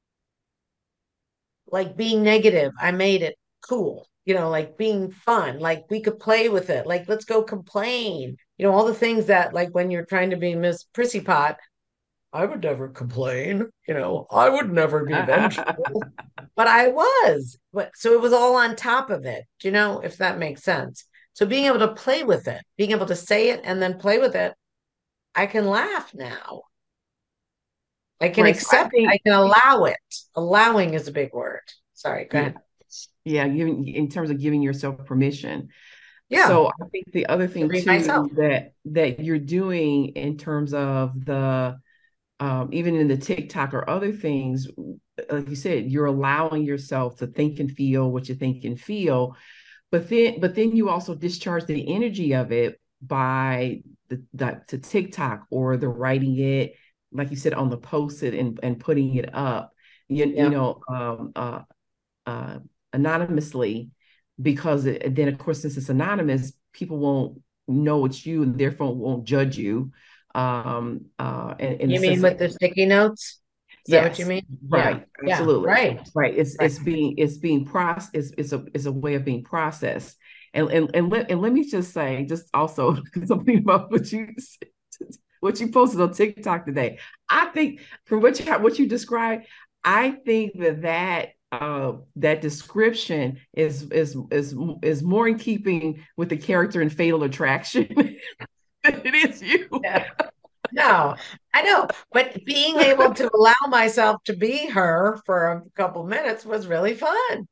like being negative, I made it cool, you know, like being fun, like we could play with it, like let's go complain, you know, all the things that like when you're trying to be Miss Prissy Pot, I would never complain, you know, I would never be vengeful, but I was. But so it was all on top of it, you know, if that makes sense. So being able to play with it, being able to say it and then play with it, I can laugh now. I can Right. So I accept, I think, can allow it. Allowing is a big word. Sorry, go yeah, ahead. yeah, giving in terms of giving yourself permission. Yeah, So I think the other to thing be myself. too that that you're doing in terms of the um, even in the TikTok or other things, like you said, you're allowing yourself to think and feel what you think and feel, but then but then you also discharge the energy of it by the, the to TikTok or the writing it, like you said, on the post it and, and putting it up, you, you Yeah. know, um, uh, uh, anonymously, because it, then of course since it's anonymous, people won't know it's you and therefore won't judge you. Um, uh, in, in the You mean sense of with the sticky notes? Is that what you yes, mean? Yeah. right, Yeah. absolutely, Right. right. It's Right. it's being it's being processed. It's, it's a it's a way of being processed. And and and let and let me just say, just also something about what you what you posted on TikTok today. I think from what you what you described, I think that that uh, that description is is is is more in keeping with the character in Fatal Attraction than it is you. Yeah. No, I know. But being able to allow myself to be her for a couple minutes was really fun.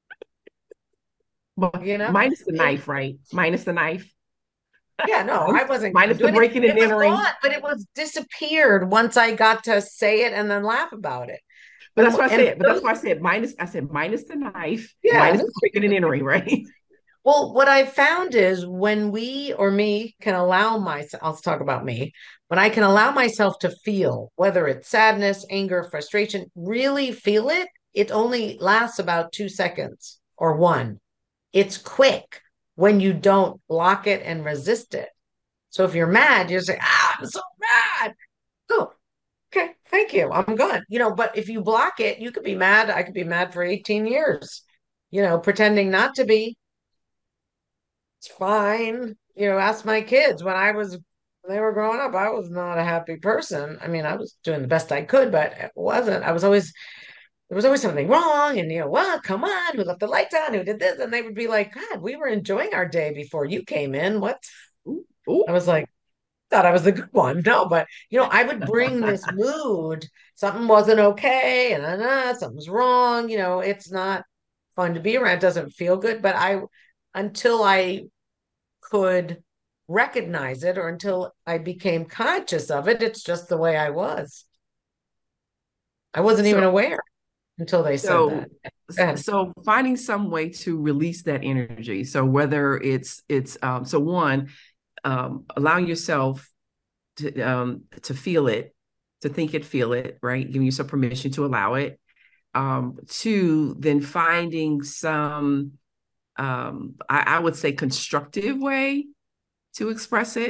But You know, minus the Being- knife, right? Minus the knife. yeah, no, I minus, wasn't going to minus do the it. breaking It and was entering. gone, but it was disappeared once I got to say it and then laugh about it. But And that's why I and said, but that's why I said minus, I said minus the knife, yeah, minus the breaking and entering, right? well, what I found is when we or me can allow myself, I'll talk about me, when I can allow myself to feel, whether it's sadness, anger, frustration, really feel it, it only lasts about two seconds or one. It's quick when you don't block it and resist it. So if you're mad, you say, ah, I'm so mad. Oh, okay, thank you. I'm good. You know, but if you block it, you could be mad. I could be mad for eighteen years, you know, pretending not to be. It's fine. You know, ask my kids when I was when they were growing up, I was not a happy person. I mean, I was doing the best I could, but it wasn't. I was always there was always something wrong. And you know, well, come on, who left the lights on? Who did this? And they would be like, God, we were enjoying our day before you came in. What? Ooh, ooh. I was like, thought I was the good one. No, but you know, I would bring this mood. Something wasn't okay, and uh, uh, something's wrong. You know, it's not fun to be around. It doesn't feel good. But I until I could recognize it or until I became conscious of it. It's just the way I was. I wasn't So, even aware until they said so, that. Go ahead. so finding some way to release that energy. So whether it's, it's, um, so one, um, allowing yourself to, um, to feel it, to think it, feel it, right? Giving yourself permission to allow it. Um, two, then finding some, um, I, I would say constructive way to express it.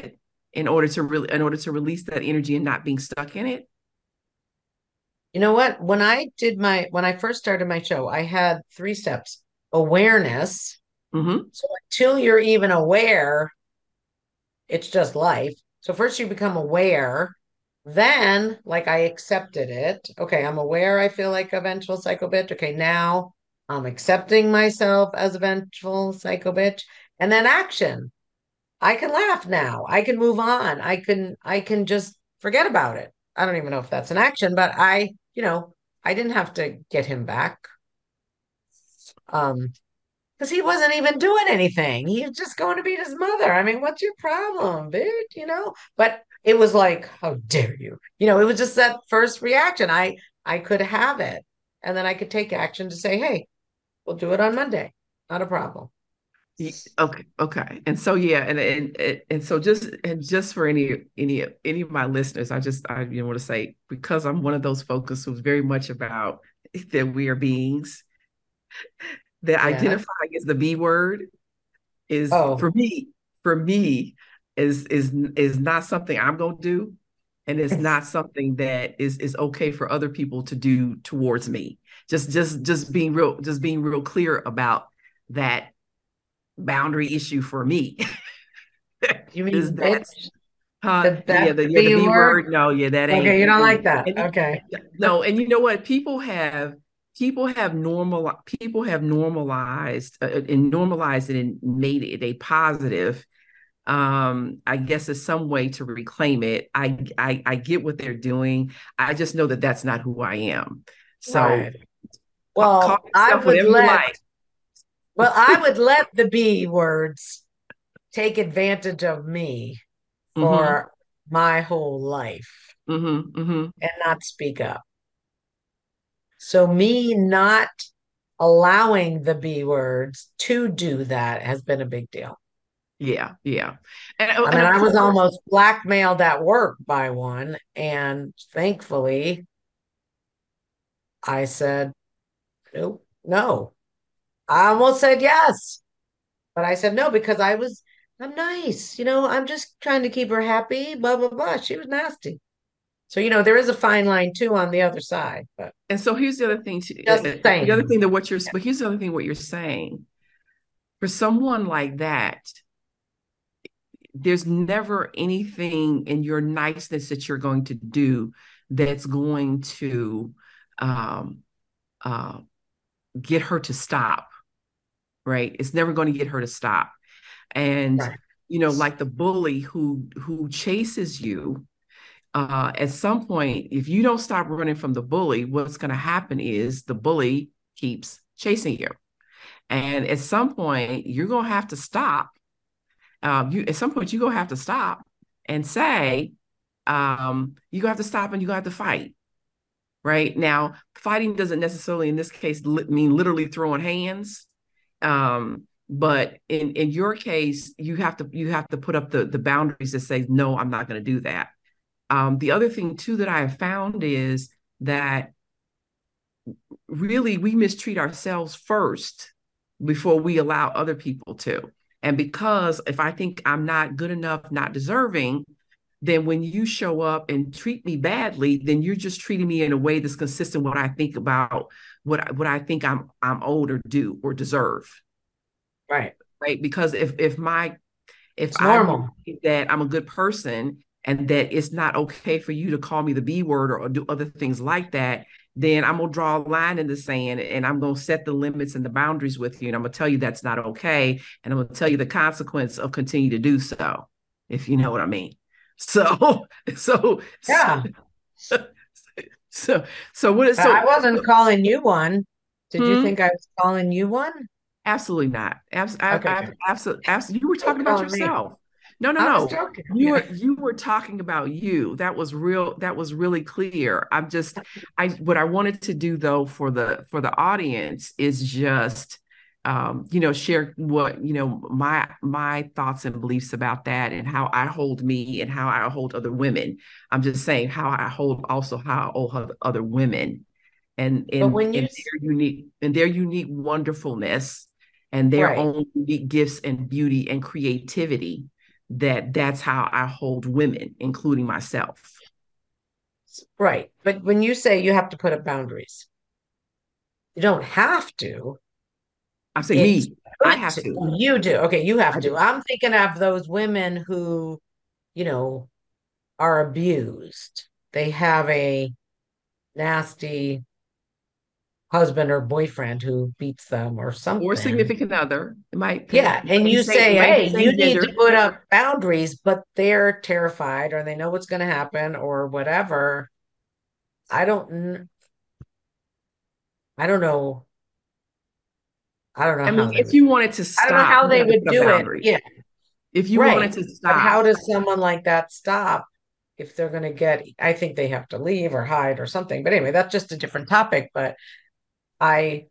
in order to really in order to release that energy and not being stuck in it? You know what? When I did my, when I first started my show, I had three steps: awareness. Mm-hmm. So until you're even aware, it's just life. So first you become aware, then like I accepted it. Okay, I'm aware I feel like a vengeful psycho bitch. Okay, now I'm accepting myself as a vengeful psycho bitch. And then action. I can laugh now. I can move on. I can I can just forget about it. I don't even know if that's an action, but I, you know, I didn't have to get him back. Um, because he wasn't even doing anything. He was just going to beat his mother. I mean, what's your problem, bitch? You know? But it was like, how dare you? You know, it was just that first reaction. I I could have it. And then I could take action to say, hey, we'll do it on Monday. Not a problem. Okay, okay. And so yeah, and and and so just and just for any any any of my listeners, I just I you know want to say, because I'm one of those folks who's very much about that we are beings, that Yes. identifying as the B word is for Oh, me, for me is is is not something I'm gonna do, and it's not something that is is okay for other people to do towards me. Just just just being real, just being real clear about that boundary issue for me. you is mean that bitch? huh? The Yeah, best the yeah, the B B word? word. No, yeah, that Okay, you ain't. don't like Mm-mm. that. And you, Okay. no, and you know what? People have people have normal people have normalized uh, and normalized it and made it a positive. Um, I guess is some way to reclaim it. I, I I get what they're doing. I just know that that's not who I am. So Right. ca- call Well, I yourself would whatever you let, like. well, I would let the B words take advantage of me Mm-hmm. for my whole life Mm-hmm. Mm-hmm. and not speak up. So me not allowing the B words to do that has been a big deal. Yeah, yeah. And I and mean, of I was course, almost blackmailed at work by one, and thankfully I said, nope, no. I almost said yes, but I said no because I was, I'm nice. You know, I'm just trying to keep her happy, blah, blah, blah. She was nasty. So, you know, there is a fine line too on the other side, but and so here's the other thing to, just uh, uh, the other saying. thing that what you're but here's the other thing what you're saying. For someone like that, there's never anything in your niceness that you're going to do that's going to um, uh, get her to stop, right? It's never going to get her to stop. And Right, you know, like the bully who who chases you, uh, at some point, if you don't stop running from the bully, what's going to happen is the bully keeps chasing you, and at some point, you're going to have to stop. Um, you at some point, you're going to have to stop and say, um, you have to stop and you have to fight. Right now, fighting doesn't necessarily, in this case, li- mean literally throwing hands. Um, but in in your case, you have to you have to put up the the boundaries that say, no, I'm not going to do that. Um, the other thing too that I have found is that really we mistreat ourselves first before we allow other people to. And because if I think I'm not good enough, not deserving, then when you show up and treat me badly, then you're just treating me in a way that's consistent with what I think about what what I think I'm I'm owed or due or deserve. right. Right. Because if if my if It's I normal. believe that I'm a good person and that it's not okay for you to call me the B word or, or do other things like that, then I'm gonna draw a line in the sand and I'm gonna set the limits and the boundaries with you. And I'm gonna tell you that's not okay. And I'm gonna tell you the consequence of continue to do so, if you know what I mean. So, so, so, Yeah. so, so what is I so, wasn't so calling you one. Did you hmm? think I was calling you one? Absolutely not. Abs- Okay, I, good. absolutely, absolutely. You were Don't talking about calling me. yourself. No, no, I was no. joking. You Yeah. were you were talking about you. That was real. That was really clear. I'm just, I what I wanted to do though for the for the audience is just, um, you know, share what you know my my thoughts and beliefs about that and how I hold me and how I hold other women. I'm just saying how I hold also how I hold other women and But in when you, in their unique and their unique wonderfulness and their right, own unique gifts and beauty and creativity. that that's how I hold women, including myself. Right. But when you say you have to put up boundaries, you don't have to. I say It's me, I good have to. to. You do. Okay, you have I to. do. I'm thinking of those women who, you know, are abused. They have a nasty husband or boyfriend who beats them or Or something. significant other. It might it Yeah, and might be you same, it say, might be hey, you same need to gender. put up boundaries, but they're terrified or they know what's going to happen or whatever. I don't, kn- I don't know. I don't know I mean, how they if would, you wanted to I don't know stop, how you they have to would put up do it. boundaries. Yeah, If you wanted right. to But stop, how does someone like that stop if they're going to get, I think they have to leave or hide or something. But anyway, that's just a different topic. But I,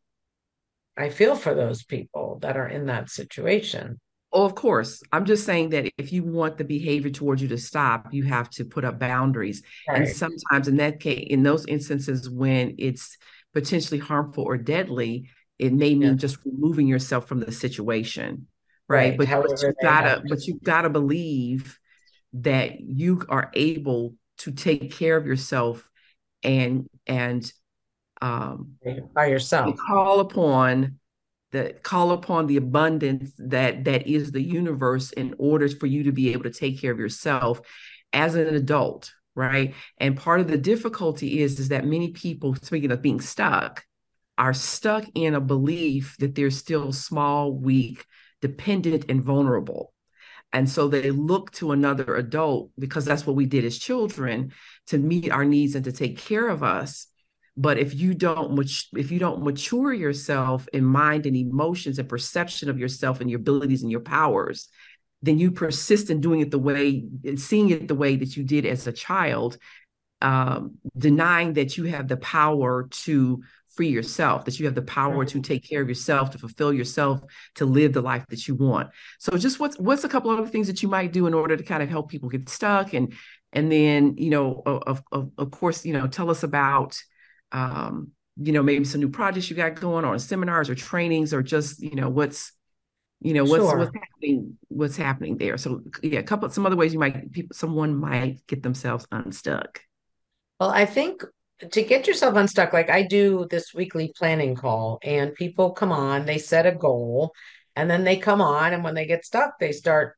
I feel for those people that are in that situation. oh, of course. I'm just saying that if you want the behavior towards you to stop, you have to put up boundaries. And Right. sometimes in that case, in those instances when it's potentially harmful or deadly, it may Yeah. mean just removing yourself from the situation. Right. Right. But but However, you they have gotta, but you gotta believe that you are able to take care of yourself and and um to by and yourself. call upon the call upon the abundance that that is the universe in order for you to be able to take care of yourself as an adult, right? And part of the difficulty is is that many people, speaking of being stuck, are stuck in a belief that they're still small, weak, dependent, and vulnerable. And so they look to another adult because that's what we did as children to meet our needs and to take care of us. But if you don't if you don't mature yourself in mind and emotions and perception of yourself and your abilities and your powers, then you persist in doing it the way, seeing it the way that you did as a child, um, denying that you have the power to free yourself, that you have the power to take care of yourself, to fulfill yourself, to live the life that you want. So just what's what's a couple of other things that you might do in order to kind of help people get stuck, and and then, you know, of of, of course, you know, tell us about um, you know, maybe some new projects you got going on, seminars or trainings, or just, you know, what's you know what's what's Sure. happening what's happening there. So yeah, a couple some other ways you might people someone might get themselves unstuck. Well, I think to get yourself unstuck, like I do this weekly planning call, and people come on, they set a goal, and then they come on, and when they get stuck, they start.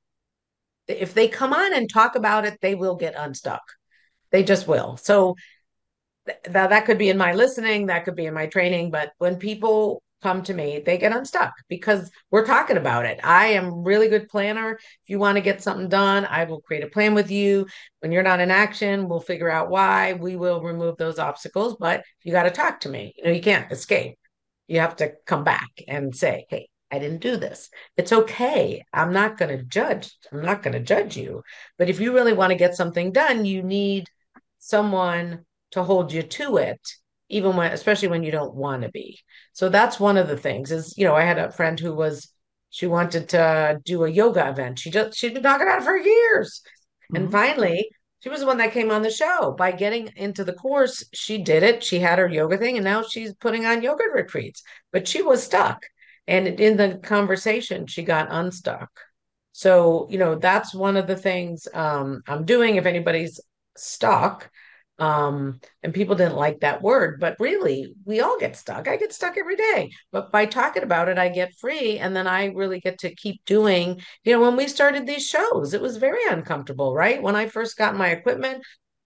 If they come on and talk about it, they will get unstuck. They just will. So that that could be in my listening, that could be in my training, but when people come to me, they get unstuck because we're talking about it. I am really good planner. If you want to get something done, I will create a plan with you. When you're not in action, we'll figure out why. We will remove those obstacles, but you got to talk to me. You know, you can't escape. You have to come back and say, "Hey, I didn't do this." It's okay. I'm not going to judge. I'm not going to judge you. But if you really want to get something done, you need someone to hold you to it, even when, especially when you don't want to be. So that's one of the things is, you know, I had a friend who was, she wanted to do a yoga event. She just, she'd been talking about it for years. And Mhm. finally, she was the one that came on the show. By getting into the course, she did it. She had her yoga thing, and now she's putting on yoga retreats. But she was stuck. And in the conversation, she got unstuck. So, you know, that's one of the things um, I'm doing if anybody's stuck. Um, and people didn't like that word, but really, we all get stuck. I get stuck every day. But by talking about it, I get free. And then I really get to keep doing. You know, when we started these shows, it was very uncomfortable, right? When I first got my equipment,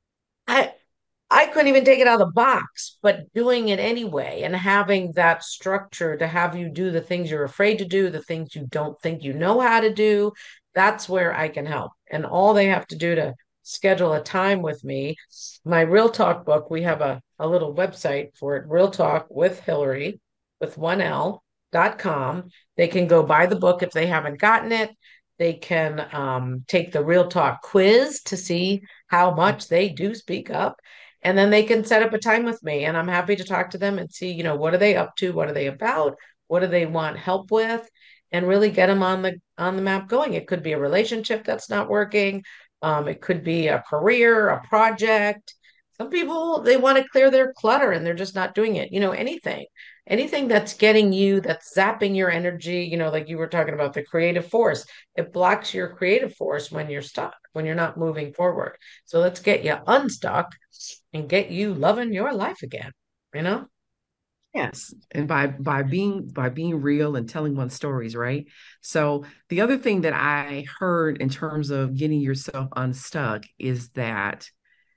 I I couldn't even take it out of the box, but doing it anyway and having that structure to have you do the things you're afraid to do, the things you don't think you know how to do, that's where I can help. And all they have to do to schedule a time with me, my Real Talk book, we have a, a little website for it, Real Talk with Hillary with one L dot com. They can go buy the book if they haven't gotten it. They can um, take the Real Talk quiz to see how much they do speak up, and then they can set up a time with me, and I'm happy to talk to them and see, you know, what are they up to, what are they about, what do they want help with, and really get them on the on the map going. It could be a relationship that's not working. Um, it could be a career, a project. Some people, they want to clear their clutter and they're just not doing it, you know, anything. anything that's getting you, that's zapping your energy, you know, like you were talking about the creative force, it blocks your creative force when you're stuck, when you're not moving forward. So let's get you unstuck and get you loving your life again, you know? Yes, and by by being by being real and telling one's stories, right? So the other thing that I heard in terms of getting yourself unstuck is that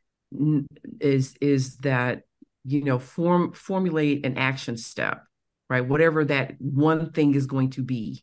is is that you know form formulate an action step, right? Whatever that one thing is going to be,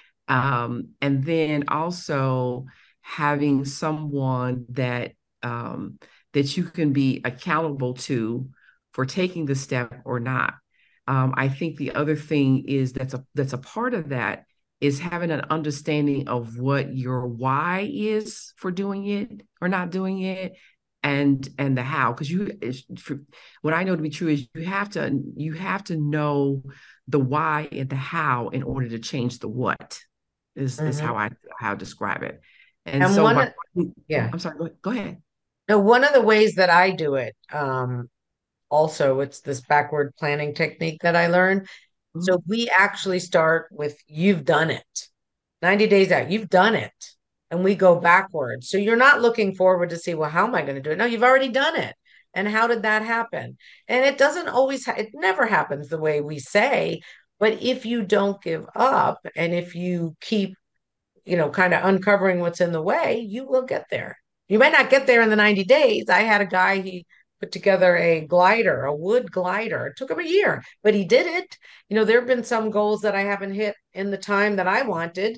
um, and then also having someone that um, that you can be accountable to for taking the step or not. Um, I think the other thing is that's a that's a part of that is having an understanding of what your why is for doing it or not doing it, and and the how. Because you, for, what I know to be true is you have to you have to know the why and the how in order to change the what is is how Hmm. I how I describe it. And And so one, by of- oh, yeah. I'm sorry, go, go ahead. Now, one of the ways that I do it, um, also, it's this backward planning technique that I learned. So Mhm. we actually start with you've done it. ninety days out, you've done it. And we go backwards. So you're not looking forward to see, well, how am I going to do it? No, you've already done it. And how did that happen? And it doesn't always, ha- it never happens the way we say. But if you don't give up and if you keep, you know, kind of uncovering what's in the way, you will get there. You might not get there in the ninety days. I had a guy, he put together a glider, a wood glider. It took him a year, but he did it. You know, there have been some goals that I haven't hit in the time that I wanted,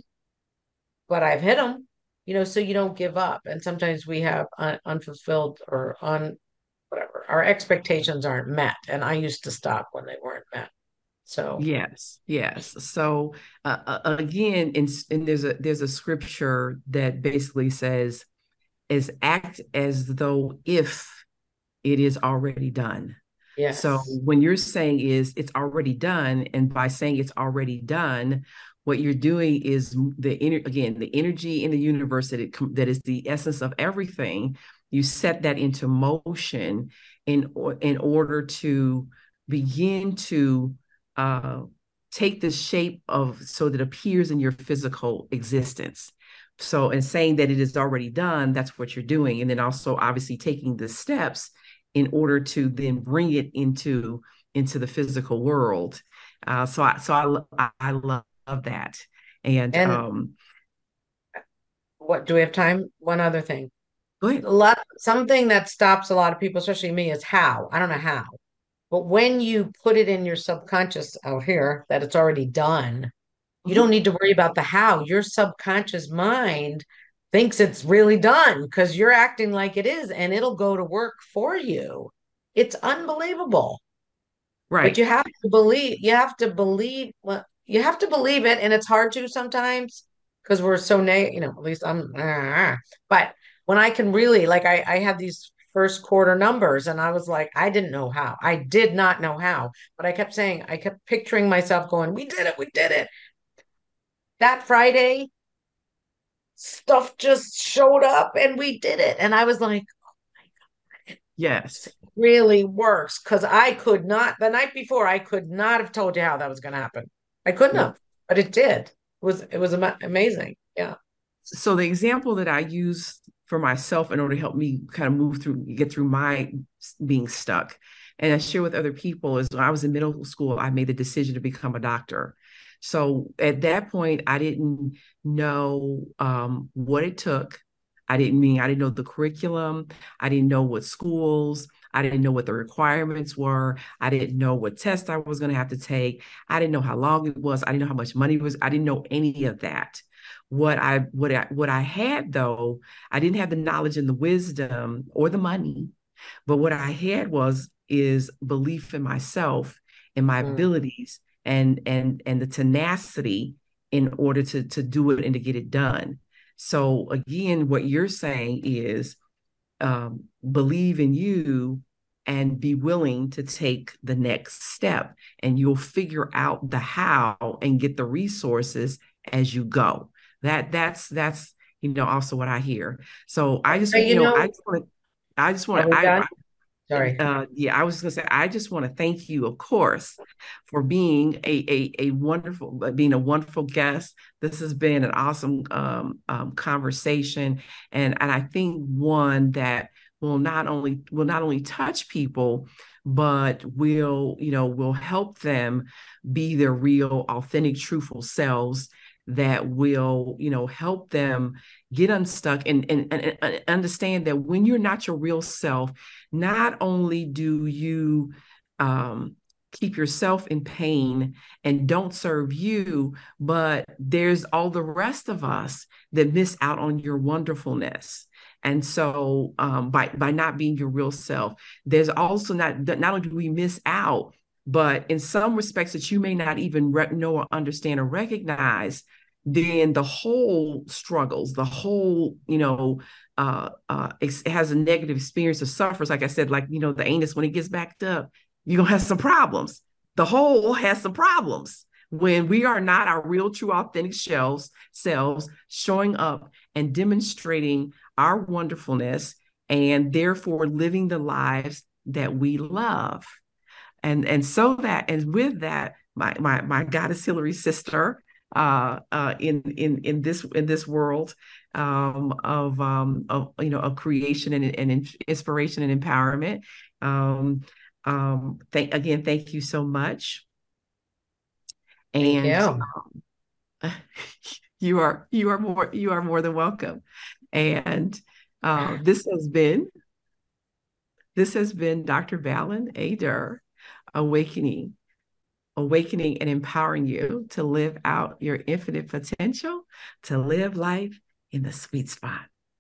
but I've hit them, you know, so you don't give up. And sometimes we have un unfulfilled or un whatever, our expectations aren't met. And I used to stop when they weren't met. So, Yes, yes. So uh, uh, again, in, and there's a there's a scripture that basically says, "Is act as though if it is already done." So yes. when you're saying is it's already done, and by saying it's already done, what you're doing is the ener- again the energy in the universe that it com- that is the essence of everything. You set that into motion in or, in order to begin to uh, take the shape of so that it appears in your physical existence. So, in saying that it is already done, that's what you're doing, and then also obviously taking the steps in order to then bring it into into the physical world. Uh, so I so I I love that. And And um, what do we have time? One other thing. go A ahead. lot, something that stops a lot of people, especially me, is how. I don't know how. But when you put it in your subconscious out here that it's already done, you don't Mhm. need to worry about the how. Your subconscious mind thinks it's really done because you're acting like it is, and it'll go to work for you. It's unbelievable. But Right. you have to believe, you have to believe, well, you have to believe it, and it's hard to sometimes because we're so negative, you know, at least I'm, ah, but when I can really, like, I, I had these first quarter numbers and I was like, I didn't know how. I did not know how, but I kept saying, I kept picturing myself going, we did it, we did it. That Friday, stuff just showed up and we did it. And I was like, Yes. really works because I could not, the night before, I could not have told you how that was going to happen. I couldn't Yep. have, but it did. It was it was ama amazing. Yeah. So the example that I use for myself in order to help me kind of move through, get through my being stuck, and I share with other people is when I was in middle school, I made the decision to become a doctor. So at that point, I didn't know um, what it took. I didn't mean I didn't know the curriculum. I didn't know what schools. I didn't know what the requirements were. I didn't know what tests I was going to have to take. I didn't know how long it was. I didn't know how much money it was. I didn't know any of that. What I what I what I had though, I didn't have the knowledge and the wisdom or the money, but what I had was is belief in myself and my Mm. abilities and and and the tenacity in order to to do it and to get it done. So again, what you're saying is um, believe in you and be willing to take the next step, and you'll figure out the how and get the resources as you go. That that's that's you know also what I hear. So I just But you you know I know, just want to I just are want we to I done? Sorry. Uh, yeah, I was going to say, I just want to thank you, of course, for being a, a, a wonderful, being a wonderful guest. This has been an awesome um, um, conversation. And, and I think one that will not only, will not only touch people, but will, you know, will help them be their real, authentic, truthful selves, that will, you know, help them get unstuck and, and, and understand that when you're not your real self, not only do you um, keep yourself in pain and don't serve you, but there's all the rest of us that miss out on your wonderfulness. And so um, by, by not being your real self, there's also not, not only do we miss out, but in some respects that you may not even re- know or understand or recognize, then the whole struggles, the whole, you know, uh, uh, it has a negative experience or suffers. Like I said, like, you know, the anus, when it gets backed up, you're going to have some problems. The whole has some problems when we are not our real, true, authentic shelves, selves showing up and demonstrating our wonderfulness and therefore living the lives that we love. And, and so that, and with that, my, my, my goddess Hillary sister, uh, uh, in, in, in this, in this world, um, of, um, of, you know, of creation and, and inspiration and empowerment. Um, um, thank, again, thank you so much. Thank And, you. um, you are, you are more, you are more than welcome. And, uh, this has been, this has been Doctor Valen A. Durr, awakening, awakening and empowering you to live out your infinite potential, to live life in the sweet spot.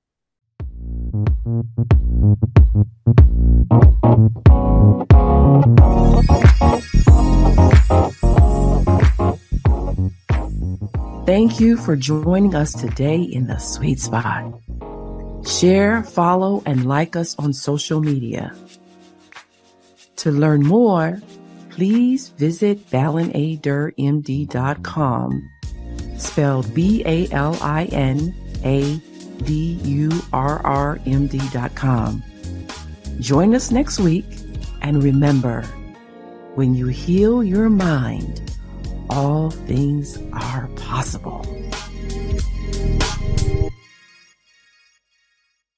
Thank you for joining us today in the sweet spot. Share, follow, and like us on social media. To learn more, please visit balin a durr m d dot com, spelled B A L I N A D U R R M D dot com. Join us next week, and remember, when you heal your mind, all things are possible.